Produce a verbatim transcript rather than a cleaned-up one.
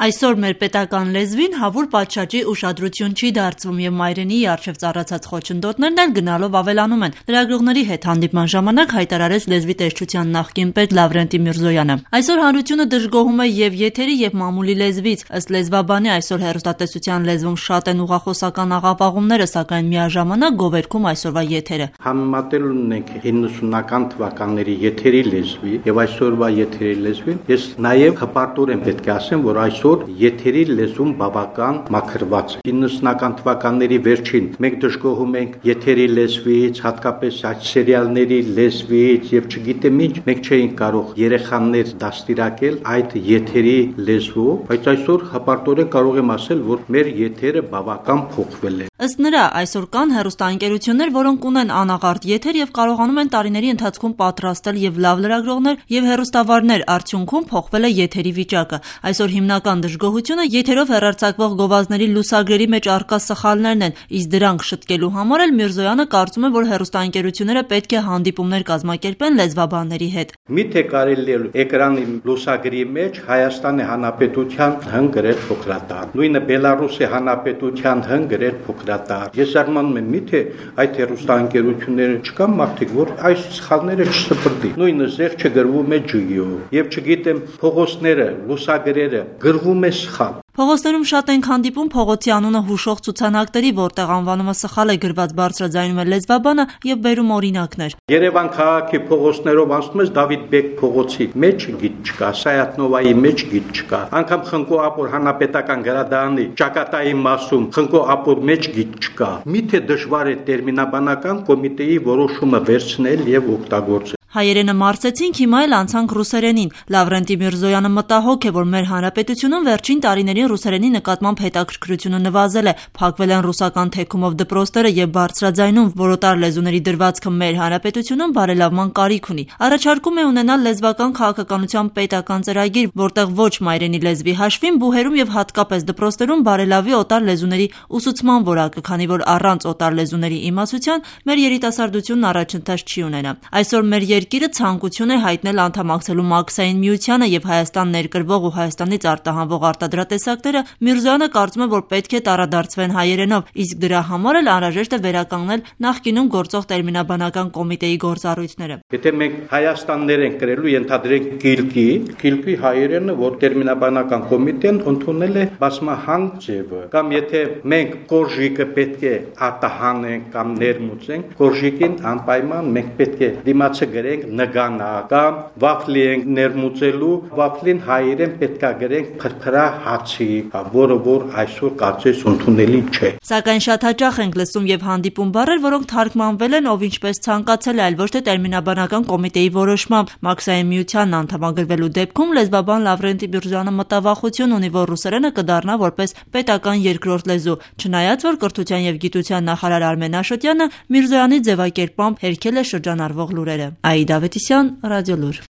Այսօր մեր պետական լեզվին հավուր պատշաճի ուշադրություն չի դարձվում եւ մայրենիի առջեւ ծառացած խոչընդոտներն էլ գնալով ավելանում են։ Լրագրողների հետ հանդիպման ժամանակ հայտարարեց լեզվի տեսչության նախկին պետ Լավրենտի Միրզոյանը։ Այսօր հանրությունը դժգոհում է եւ եթերի եւ մամուլի լեզվից։ Ըստ լեզվաբանի այսօր հեռուստատեսության լեզվում շատ են ուղղախոսական աղավաղումները, սակայն միաժամանակ գովերքում այսօրվա եթերը։ Համեմատել ունենք իննսունական թվականների եթերի լեզվի եւ այսօրվա եթերի լեզվին, ես նաեւ հպարտորեն պետք է ասեմ, որ այսօր եթերի լեզուն բավական մաքրված է։ իննսունական թվականների վերջին մենք դժգոհում ենք եթերի լեզվից, հատկապես այդ սերիալների լեզվից եւ չգիտեմ ինչ, մենք չէինք կարող երեխաներ դաստիարակել այդ եթերի լեզվով, բայց այսօր հպարտորեն կարող եմ ասել, որ մեր եթերը բավական փոխվել է։ Ըստ նրա, այսօր կան հեռուստաընկերություններ, որոնք ունեն անաղարտ եթեր եւ կարողանում են տարիների ընթացքում պատրաստել եւ լավ լրագրողներ եւ հեռուստավարներ, արդյունքում փոխվել է եթերի վիճակը։ Այսօր հիմնական դժգոհությունը եթերով հեռարձակվող գովազդների լուսագրերի մեջ առկա սխալներն են, իսկ դրանք շտկելու համար էլ Միրզոյանը կարծում է, որ հեռուստաընկերությունները պետք է հանդիպումներ կազմակերպեն լեզվաբանների հետ։ Միթե կարելի է էկրանի լուսագրի մեջ Հայաստանի Հանրապետության հնգրել փոքրատար, նույնը Բելարուսի Հանրապետության հնգրել փոքրատար։ Ես արմանում եմ, միթե այդ հեռուստաընկերությունները չկան մարդիկ, որ այս սխալները չսպրդի։ Նույնը զեղ չգրվում է ջիով եւ չգիտեմ փողոցները, լուսագրերը գրվում է սխալ։ Փողոցներում շատ ենք հանդիպում փողոցի անունը հուշող ցուցանակների, որտեղ անվանումը սխալ է գրված, բարձրաձայնում է լեզվաբանը եւ բերում օրինակներ։ Երևան քաղաքի փողոցներով անցնում ես Դավիթ Բեկ փողոցի մեջ գիծ չկա, Սայաթնովայի մեջ գիծ չկա, անգամ Խնկո Ապոր հանրապետական գրադարանի ճակատայի մասում Խնկո Ապոր մեջ գիծ չկա։ Միթե դժվար է տերմինաբանական կոմիտեի որոշումը վերցնել եւ օգտագործել։ Հայերենը մարսեցինք, հիմա էլ անցանք ռուսերենին։ Լավրենտի Միրզոյանը մտահոգ է, որ մեր հանրապետությունում վերջին տարիներին ռուսերենի նկատմամբ հետաքրքրությունը նվազել է, փակվել են ռուսական թեքումով դպրոցները եւ բարձրաձայնում, որ օտար լեզուների դրվածքը մեր հանրապետությունում բարելավման կարիք ունի։ Առաջարկում է ունենալ լեզվական քաղաքականության պետական ծրագիր, որտեղ ոչ մայրենի լեզվի հաշվին բուհերում եւ հատկապես դպրոցներում բարելավի օտար լեզուների ուսուցման որակը, քանի որ առանց օտար լեզուների իմացության մեր երիտասարդությունն առաջընթաց չի ունենա։ Այսօր մեր Երկիրը ցանկություն է հայտնել անդամակցելու Մաքսային միությանը եւ Հայաստան ներկրվող ու Հայաստանից արտահանվող արտադրատեսակները Միրզոյանը կարծում է, որ պետք է տարադարձվեն հայերենով, իսկ դրա համար էլ անհրաժեշտ է վերականգնել նախկինում գործող տերմինաբանական կոմիտեի գործառույթները։ Եթե մենք Հայաստաններ ենք կրելու, ենթադրենք Կիլկի, Կիլկի հայերենը, որ տերմինաբանական կոմիտեն ընդունել է բազմահան ձևը, կամ եթե մենք կորժիկը պետք է արտահանենք կամ ներմուծենք, կորժիկին անպայման մենք պետք է դիմացը գրենք նգանա կամ վաֆլի ենք ներմուծելու, վաֆլին հայերեն պետք է գրենք փրփրա հացի, որը որ այսօր կարծես ընդունելի չէ։ Սակայն շատ հաճախ ենք լսում եւ հանդիպում բառեր, որոնք թարգմանվել են ով ինչպես ցանկացել է, այլ ոչ թե տերմինաբանական կոմիտեի որոշմամբ։ Մաքսային միությանն անդամագրվելու դեպքում լեզվաբան Լավրենտի Միրզոյանը մտավախություն ունի, որ ռուսերենը կդառնա որպես պետական երկրորդ լեզու, չնայած որ կրթության եւ գիտության նախարար Արմեն Աշոտյանը Միրզոյանի ձևակերպմամբ հերքել է շրջանառվող լուրերը։ Աիդա Ավետիսյան, Ռադիոլուր։